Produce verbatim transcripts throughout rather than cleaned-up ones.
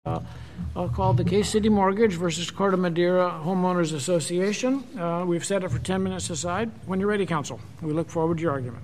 Uh, I'll call the case City Mortgage versus Corte Madera Homeowners Association. Uh, we've set it for ten minutes aside. When you're ready, counsel, we look forward to your argument.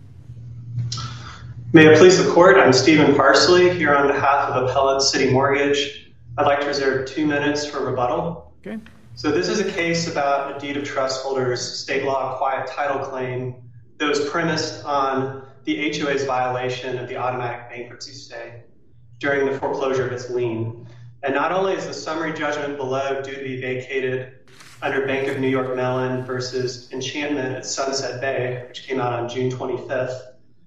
May it please the court, I'm Stephen Parsley here on behalf of Appellant City Mortgage. I'd like to reserve two minutes for rebuttal. Okay. So this is a case about a deed of trust holder's state law quiet title claim that was premised on the H O A's violation of the automatic bankruptcy stay during the foreclosure of its lien. And not only is the summary judgment below due to be vacated under Bank of New York Mellon versus Enchantment at Sunset Bay, which came out on June twenty-fifth,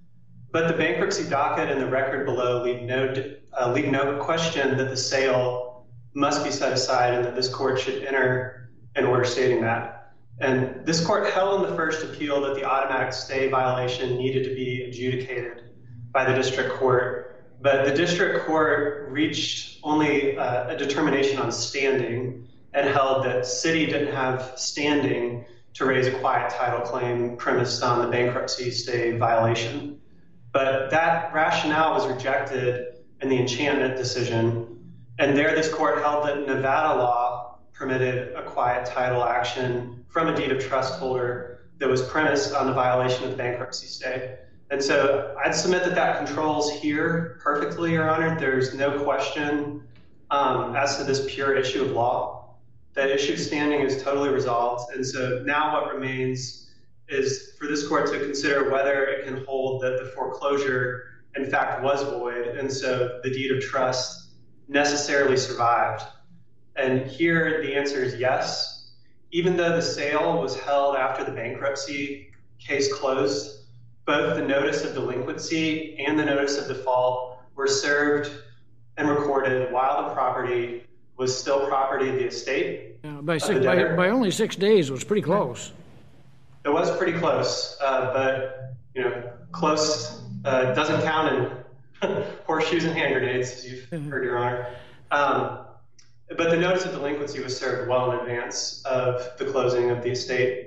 but the bankruptcy docket and the record below leave no, uh, leave no question that the sale must be set aside and that this court should enter an order stating that. And this court held in the first appeal that the automatic stay violation needed to be adjudicated by the district court. But the district court reached only uh, a determination on standing and held that City didn't have standing to raise a quiet title claim premised on the bankruptcy stay violation. But that rationale was rejected in the Enchantment decision. And there this court held that Nevada law permitted a quiet title action from a deed of trust holder that was premised on the violation of the bankruptcy stay. And so I'd submit that that controls here perfectly, Your Honor. There's no question um, as to this pure issue of law. That issue of standing is totally resolved. And so now what remains is for this court to consider whether it can hold that the foreclosure, in fact, was void. And so the deed of trust necessarily survived. And here the answer is yes. Even though the sale was held after the bankruptcy case closed, both the notice of delinquency and the notice of default were served and recorded while the property was still property of the estate. Yeah, by, six, by, by only six days, it was pretty close. It was pretty close, uh, but you know, close uh, doesn't count in horseshoes and hand grenades, as you've mm-hmm. heard, Your Honor. Um, but the notice of delinquency was served well in advance of the closing of the estate.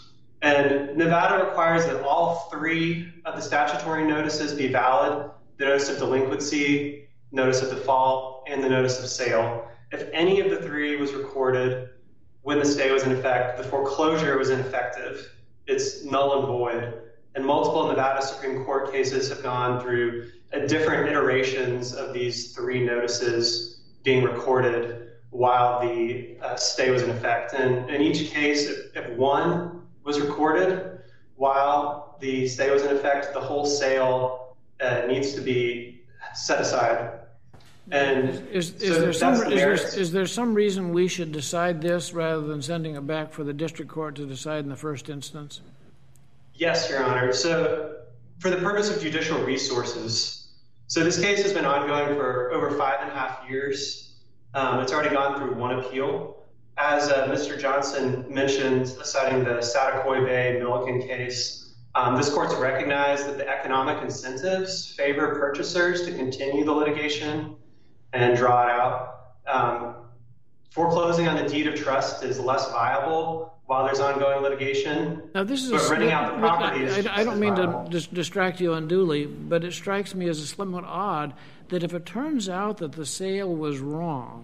And Nevada requires that all three of the statutory notices be valid: the notice of delinquency, notice of default, and the notice of sale. If any of the three was recorded when the stay was in effect, the foreclosure was ineffective. It's null and void. And multiple Nevada Supreme Court cases have gone through uh, different iterations of these three notices being recorded while the uh, stay was in effect. And in each case, if, if one was recorded while the stay was in effect, the whole sale uh, needs to be set aside. And is, is, so there some, the is, there, is there some reason we should decide this rather than sending it back for the district court to decide in the first instance? Yes, Your Honor. So for the purpose of judicial resources, so this case has been ongoing for over five and a half years. Um, it's already gone through one appeal. As uh, Mister Johnson mentioned, citing the Satakoy Bay Milliken case, um, this court's recognized that the economic incentives favor purchasers to continue the litigation and draw it out. Um, foreclosing on the deed of trust is less viable while there's ongoing litigation. Now, this is but a, renting out the property is I, I don't mean viable. to dis- distract you unduly, but it strikes me as a somewhat odd that if it turns out that the sale was wrong,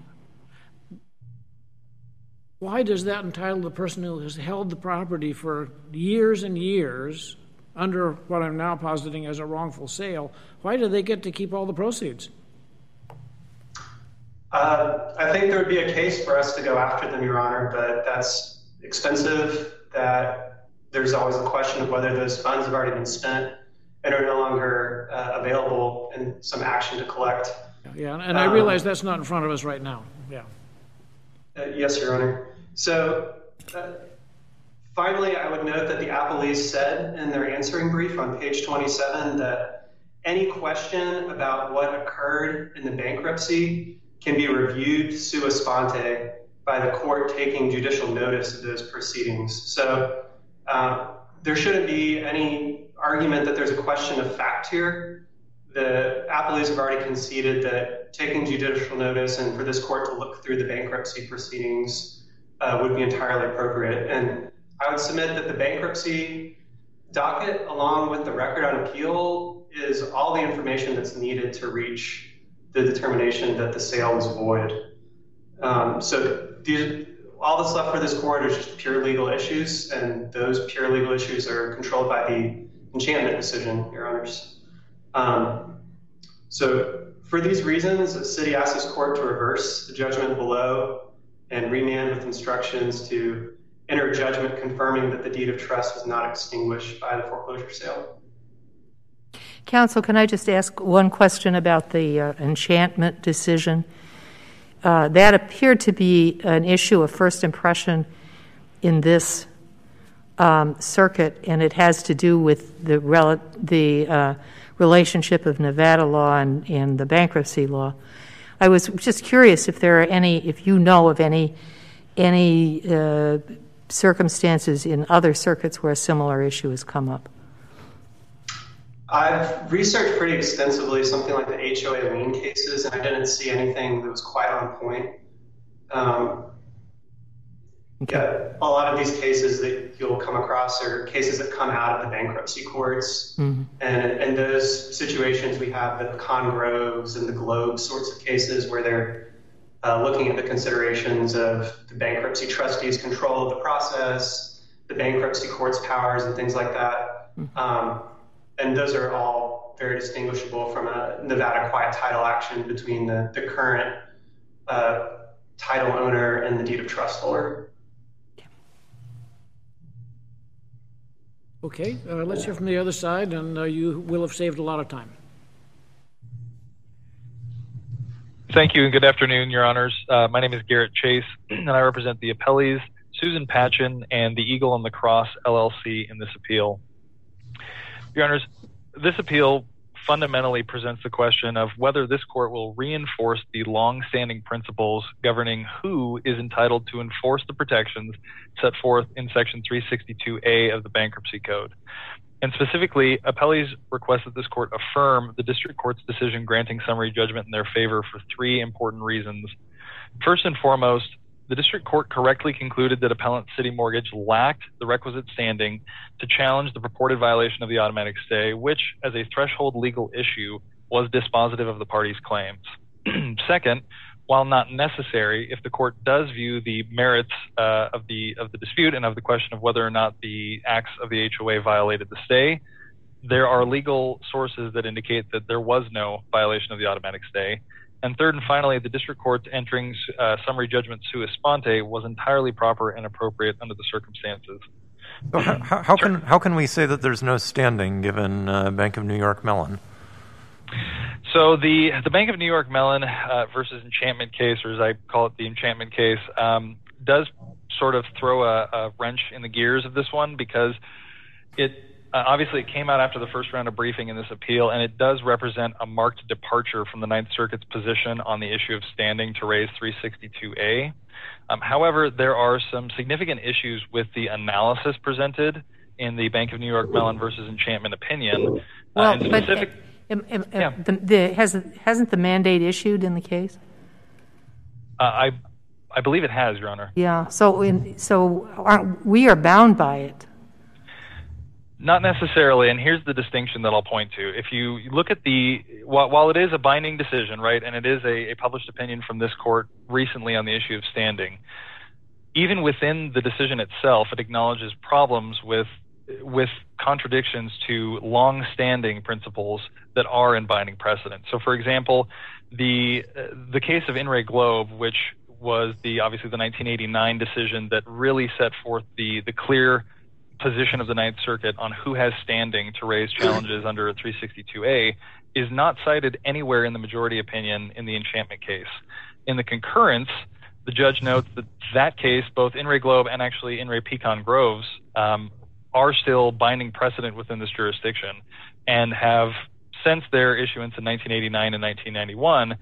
why does that entitle the person who has held the property for years and years under what I'm now positing as a wrongful sale, why do they get to keep all the proceeds? Uh, I think there would be a case for us to go after them, Your Honor, but that's expensive, that there's always a question of whether those funds have already been spent and are no longer uh, available and some action to collect. Yeah, and I um, realize that's not in front of us right now. Yeah. Uh, yes, Your Honor. So uh, finally, I would note that the appellees said in their answering brief on page twenty-seven that any question about what occurred in the bankruptcy can be reviewed sua sponte by the court taking judicial notice of those proceedings. So uh, there shouldn't be any argument that there's a question of fact here. The appellees have already conceded that taking judicial notice and for this court to look through the bankruptcy proceedings uh, would be entirely appropriate. And I would submit that the bankruptcy docket, along with the record on appeal, is all the information that's needed to reach the determination that the sale was void. Um, so these, all that's left for this court is just pure legal issues, and those pure legal issues are controlled by the enchantment decision, Your Honors. Um, so for these reasons, the city asks this court to reverse the judgment below and remand with instructions to enter judgment confirming that the deed of trust was not extinguished by the foreclosure sale. Counsel, can I just ask one question about the uh, enchantment decision? Uh, that appeared to be an issue of first impression in this um, circuit, and it has to do with the rel- the uh, relationship of Nevada law and, and the bankruptcy law. I was just curious if there are any, if you know of any, any uh, circumstances in other circuits where a similar issue has come up. I've researched pretty extensively something like the H O A lien cases, and I didn't see anything that was quite on point. Um, okay. Yeah, a lot of these cases that you'll come across are cases that come out of the bankruptcy courts. Mm-hmm. And in those situations, we have the Congroves and the Globe sorts of cases where they're uh, looking at the considerations of the bankruptcy trustee's control of the process, the bankruptcy court's powers, and things like that. Mm-hmm. Um, And those are all very distinguishable from a Nevada quiet title action between the, the current uh, title owner and the deed of trust holder. Okay, uh, let's hear from the other side, and uh, you will have saved a lot of time. Thank you, and good afternoon, Your Honors. Uh, my name is Garrett Chase, and I represent the appellees, Susan Patchen and the Eagle and the Cross, L L C, in this appeal. Your Honors, this appeal fundamentally presents the question of whether this court will reinforce the long-standing principles governing who is entitled to enforce the protections set forth in Section three sixty-two A of the Bankruptcy Code. And specifically, appellees request that this court affirm the district court's decision granting summary judgment in their favor for three important reasons. First and foremost, the district court correctly concluded that Appellant City Mortgage lacked the requisite standing to challenge the purported violation of the automatic stay, which, as a threshold legal issue, was dispositive of the parties' claims. Second, while not necessary, if the court does view the merits uh, of the of the dispute and of the question of whether or not the acts of the H O A violated the stay, there are legal sources that indicate that there was no violation of the automatic stay. And third and finally, the district court's entering uh, summary judgment sua sponte was entirely proper and appropriate under the circumstances. So how, how can how can we say that there's no standing given uh, Bank of New York Mellon? So the the Bank of New York Mellon uh, versus Enchantment case, or as I call it, the Enchantment case, um, does sort of throw a, a wrench in the gears of this one because it. Uh, obviously, it came out after the first round of briefing in this appeal, and it does represent a marked departure from the Ninth Circuit's position on the issue of standing to raise three sixty-two A. Um, however, there are some significant issues with the analysis presented in the Bank of New York Mellon versus Enchantment opinion. Well, uh, but specific, uh, um, um, yeah. the, the, has, hasn't the mandate issued in the case? Uh, I I believe it has, Your Honor. Yeah, so, in, so aren't, we are bound by it. Not necessarily, and here's the distinction that I'll point to. If you look at the, while, while it is a binding decision, right, and it is a, a published opinion from this court recently on the issue of standing, even within the decision itself, it acknowledges problems with with contradictions to long-standing principles that are in binding precedent. So, for example, the the case of In re Globe, which was the obviously the nineteen eighty-nine decision that really set forth the the clear position of the Ninth Circuit on who has standing to raise challenges under three sixty-two A, is not cited anywhere in the majority opinion in the Enchantment case. In the concurrence, the judge notes that that case, both In re Globe and actually In re Pecan Groves, um, are still binding precedent within this jurisdiction and have, since their issuance in nineteen eighty-nine and nineteen ninety-one,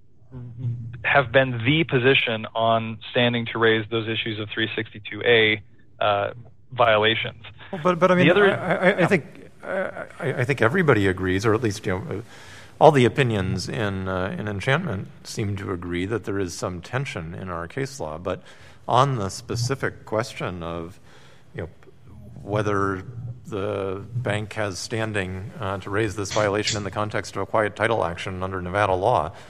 have been the position on standing to raise those issues of three sixty-two A uh, violations. Well, but but I mean, the other, I, I, I think I, I think everybody agrees, or at least you know, all the opinions in uh, in Enchantment seem to agree that there is some tension in our case law. But on the specific question of you know whether the bank has standing uh, to raise this violation in the context of a quiet title action under Nevada law,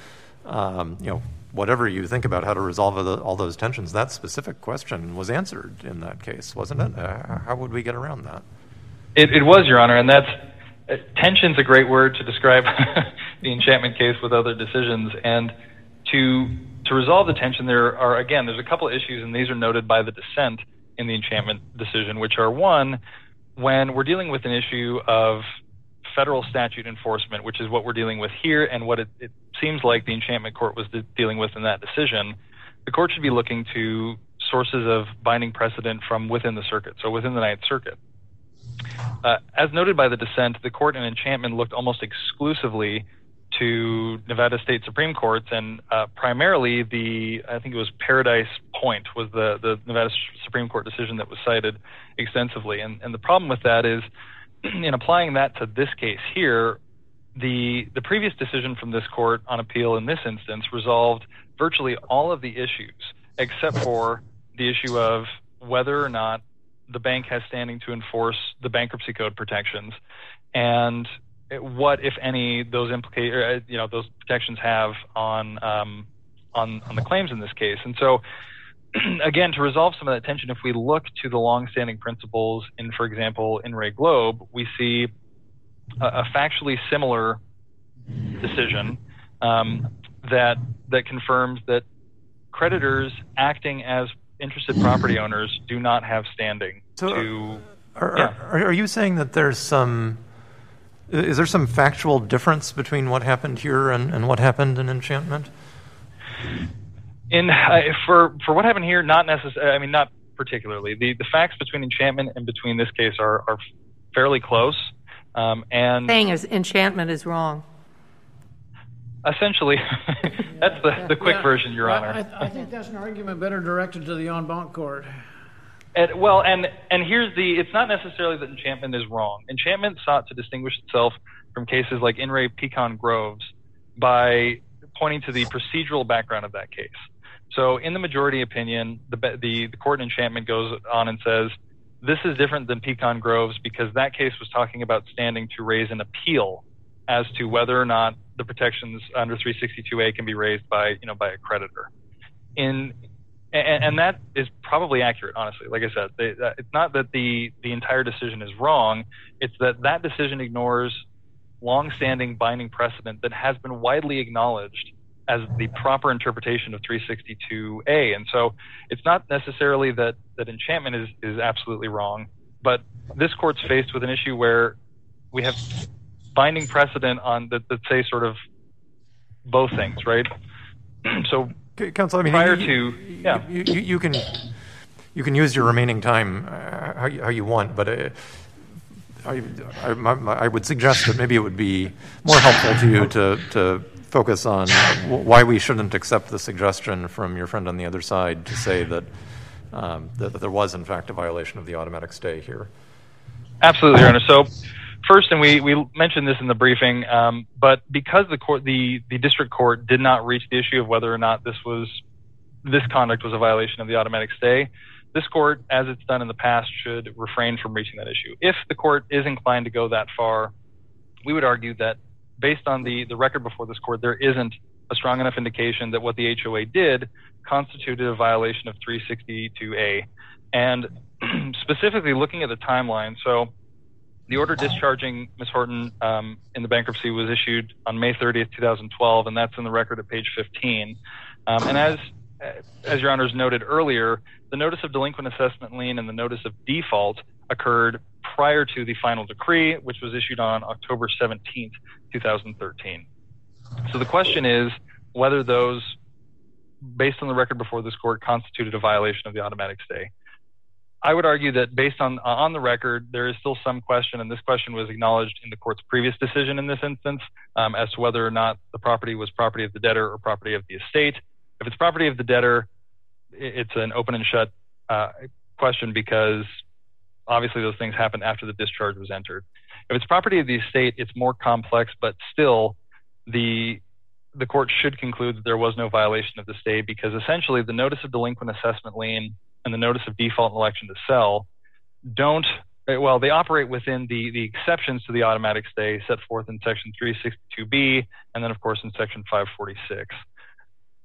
um, you know, whatever you think about how to resolve all those tensions, that specific question was answered in that case, wasn't it? Uh, how would we get around that? It, it was, Your Honor, and that's uh, tension's a great word to describe the enchantment case with other decisions. And to to resolve the tension, there are, again, there's a couple of issues, and these are noted by the dissent in the enchantment decision, which are, one, when we're dealing with an issue of federal statute enforcement, which is what we're dealing with here, and what it, it seems like the enchantment court was de- dealing with in that decision, the court should be looking to sources of binding precedent from within the circuit, so within the Ninth Circuit. Uh, as noted by the dissent, the court in enchantment looked almost exclusively to Nevada state Supreme Courts, and uh, primarily the, I think it was Paradise Point was the, the Nevada Supreme Court decision that was cited extensively. And, and the problem with that is, in applying that to this case here, the the previous decision from this court on appeal in this instance resolved virtually all of the issues, except for the issue of whether or not the bank has standing to enforce the bankruptcy code protections, and what, if any, those implicate, or, you know, those protections have on um, on on the claims in this case. And so, again, to resolve some of that tension, if we look to the longstanding principles in, for example, in Ray Globe, we see a, a factually similar decision um, that that confirms that creditors acting as interested property owners do not have standing so to. Are, yeah. are, are you saying that there's some? Is there some factual difference between what happened here and, and what happened in enchantment? In uh, for for what happened here, not necessarily. I mean, not particularly. The the facts between enchantment and between this case are are fairly close. Um, and saying is enchantment is wrong. Essentially, that's the, the quick yeah, version, Your I, Honor. I, I think that's an argument better directed to the en banc court. And, well, and and here's the, it's not necessarily that enchantment is wrong. Enchantment sought to distinguish itself from cases like In re Pecan Groves by pointing to the procedural background of that case. So in the majority opinion, the, the, the court in enchantment goes on and says, this is different than Pecan Groves because that case was talking about standing to raise an appeal as to whether or not the protections under three sixty-two A can be raised by, you know, by a creditor. In And, and that is probably accurate, honestly. Like I said, they, uh, it's not that the, the entire decision is wrong. It's that that decision ignores longstanding binding precedent that has been widely acknowledged as the proper interpretation of three sixty-two A. And so it's not necessarily that, that enchantment is, is absolutely wrong, but this court's faced with an issue where we have binding precedent on that, that say sort of both things, right? So Counsel, I mean, prior you, to yeah, you, you, you can you can use your remaining time uh, how, you, how you want, but uh, I, I, my, I would suggest that maybe it would be more helpful to you to to focus on why we shouldn't accept the suggestion from your friend on the other side to say that um, that, that there was in fact a violation of the automatic stay here. Absolutely, Your Honor. So first, and we, we mentioned this in the briefing, um, but because the court, the, the district court did not reach the issue of whether or not this was this conduct was a violation of the automatic stay, this court, as it's done in the past, should refrain from reaching that issue. If the court is inclined to go that far, we would argue that based on the, the record before this court, there isn't a strong enough indication that what the H O A did constituted a violation of three sixty-two A. And specifically looking at the timeline, so the order discharging Miz Horton um, in the bankruptcy was issued on May thirtieth, twenty twelve, and that's in the record at page fifteen. Um, and as as Your Honors noted earlier, the notice of delinquent assessment lien and the notice of default occurred prior to the final decree, which was issued on October seventeenth, twenty thirteen. So the question is whether those, based on the record before this court, constituted a violation of the automatic stay. I would argue that based on on the record, there is still some question, and this question was acknowledged in the court's previous decision in this instance, um, as to whether or not the property was property of the debtor or property of the estate. If it's property of the debtor, it's an open and shut uh, question because obviously those things happened after the discharge was entered. If it's property of the estate, it's more complex, but still the the court should conclude that there was no violation of the stay because essentially the notice of delinquent assessment lien and the notice of default and election to sell don't, well, they operate within the, the exceptions to the automatic stay set forth in section three sixty-two B and then of course in section five forty-six.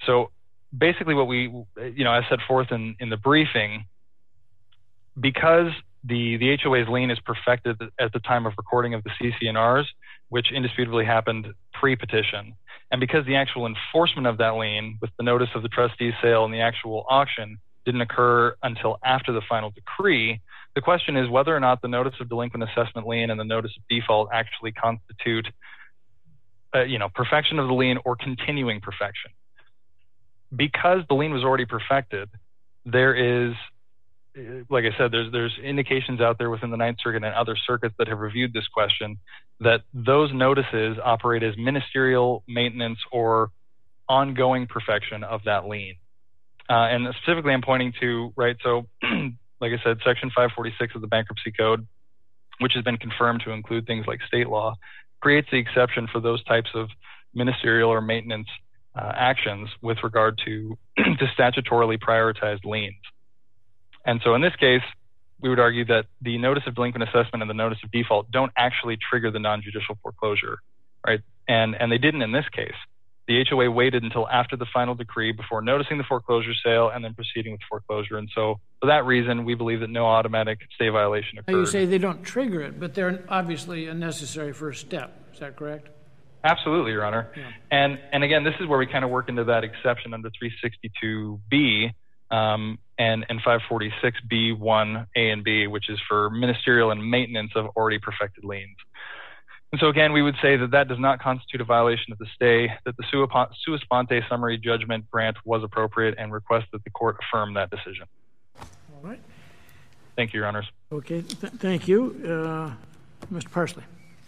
So basically what we, you know, as set forth in, in the briefing, because the, the H O A's lien is perfected at the time of recording of the C C N Rs, which indisputably happened pre-petition, and because the actual enforcement of that lien with the notice of the trustee's sale and the actual auction didn't occur until after the final decree, the question is whether or not the notice of delinquent assessment lien and the notice of default actually constitute, uh, you know, perfection of the lien or continuing perfection. Because the lien was already perfected, there is, like I said, there's there's indications out there within the Ninth Circuit and other circuits that have reviewed this question that those notices operate as ministerial maintenance or ongoing perfection of that lien. Uh, and specifically, I'm pointing to, right, so like I said, Section five forty-six of the Bankruptcy Code, which has been confirmed to include things like state law, creates the exception for those types of ministerial or maintenance uh, actions with regard to, to statutorily prioritized liens. And so in this case, we would argue that the notice of delinquent assessment and the notice of default don't actually trigger the non-judicial foreclosure, right? And, and they didn't in this case. The H O A waited until after the final decree before noticing the foreclosure sale and then proceeding with foreclosure. And so for that reason, we believe that no automatic stay violation occurred. Now you say they don't trigger it, but they're obviously a necessary first step. Is that correct? Absolutely, Your Honor. Yeah. And, and again, this is where we kind of work into that exception under three sixty-two B um, and, and five forty-six B one A and B, which is for ministerial and maintenance of already perfected liens. And so again, we would say that that does not constitute a violation of the stay, that the sua, sua sponte summary judgment grant was appropriate, and request that the court affirm that decision. all right. Thank you, Your Honors. Okay, th- thank you. Uh, Mister Parsley.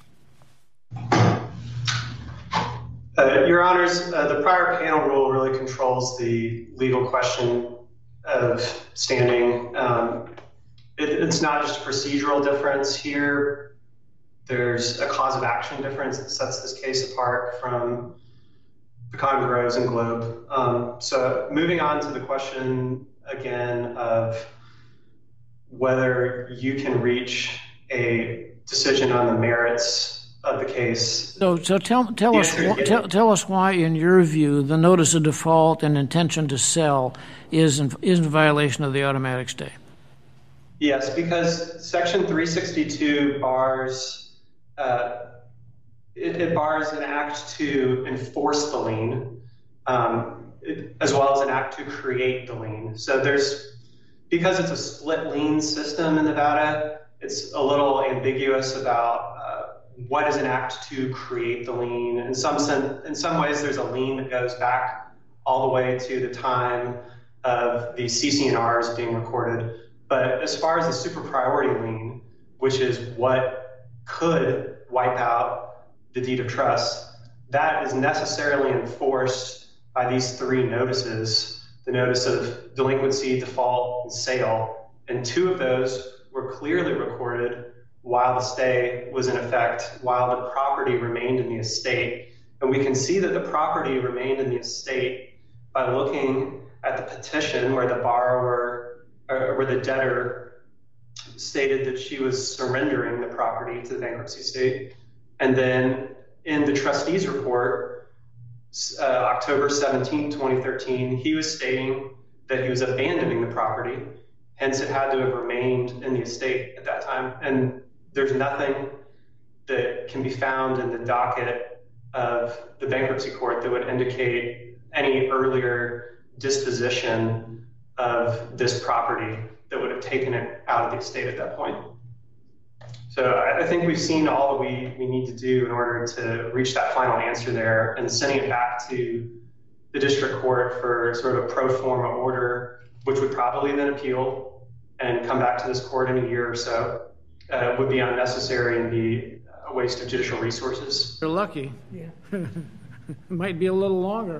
Uh, Your Honors, uh, the prior panel rule really controls the legal question of standing. Um, it, it's not just a procedural difference here. There's a cause of action difference that sets this case apart from Pecan Groves and Globe. Um, so moving on to the question again of whether you can reach a decision on the merits of the case. So, so tell tell us wh- tell, tell us why, in your view, the notice of default and intention to sell is in, is in violation of the automatic stay. Yes, because Section three sixty-two bars uh, it, it bars an act to enforce the lien, um, it, as well as an act to create the lien. So there's because it's a split lien system in Nevada, it's a little ambiguous about uh, what is an act to create the lien. In some sense, in some ways, there's a lien that goes back all the way to the time of the C C N Rs being recorded. But as far as the super priority lien, which is what could wipe out the deed of trust, that is necessarily enforced by these three notices, the notice of delinquency, default, and sale. And two of those were clearly recorded while the stay was in effect, while the property remained in the estate. And we can see that the property remained in the estate by looking at the petition where the borrower, or where the debtor stated that she was surrendering the property to the bankruptcy estate. And then in the trustee's report, uh, October seventeenth, twenty thirteen, he was stating that he was abandoning the property, hence it had to have remained in the estate at that time. And there's nothing that can be found in the docket of the bankruptcy court that would indicate any earlier disposition of this property that would have taken it out of the estate at that point. So I, I think we've seen all that we, we need to do in order to reach that final answer there, and sending it back to the district court for sort of a pro forma order, which would probably then appeal and come back to this court in a year or so, uh, would be unnecessary and be a waste of judicial resources. You're lucky. Yeah. It might be a little longer.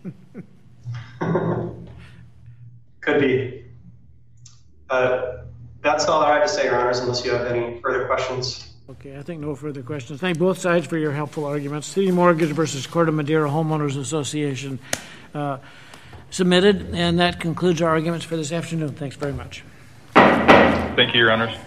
Could be. Uh, that's all I have to say, Your Honors, unless you have any further questions. Okay, I think no further questions. Thank both sides for your helpful arguments. City Mortgage versus Court of Madeira Homeowners Association uh, submitted, and that concludes our arguments for this afternoon. Thanks very much. Thank you, Your Honors.